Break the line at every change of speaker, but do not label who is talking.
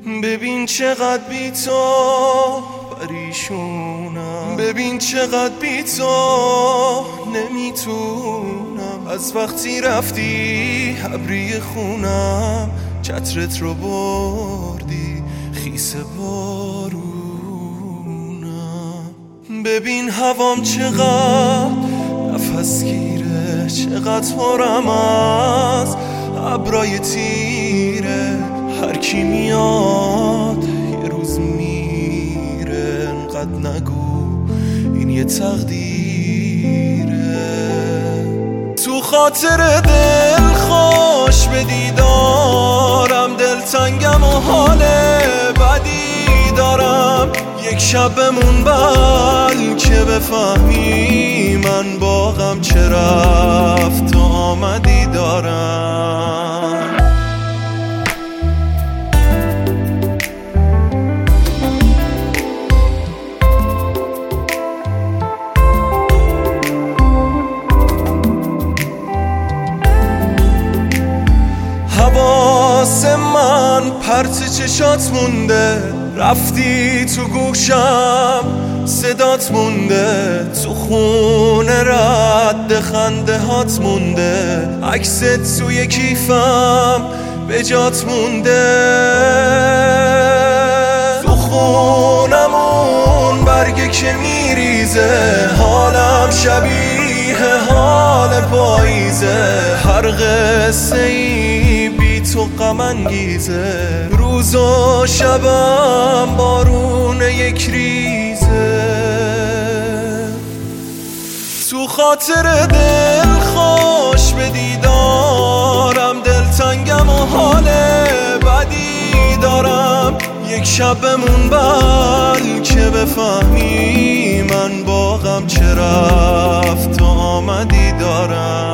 ببین چقدر بی تو پریشونم، ببین چقدر بی تو نمیتونم. از وقتی رفتی ابری خونم، چترت رو بردی خیس بارونم. ببین هوام چقدر نفس گیره، چقدر پرم از ابرای تیره. هر کی میاد یه روز میره، انقدر نگو این یه تقدیره. تو خاطر دل خوش به دیدارم، دلتنگم و حال بدی دارم. یک شب بمون بلکه بفهمی من باغم چه رفت و آمدی دارم. حواس من پرت چشات مونده، رفتی تو گوشم صدات مونده. تو خونه رد خنده هات مونده، عکست توی کیفم به جات مونده. تو خونمون برگه که میریزه، حالم شبیه حال پاییزه. هر قصه ای بی تو غم انگیزه، روز و شبم بارون یک ریزه. تو خاطر دل خوش به دیدارم، دلتنگم و حال بدی دارم. یک شب بمون بلکه بفهمی من باغم چه رفت و آمدی دارم.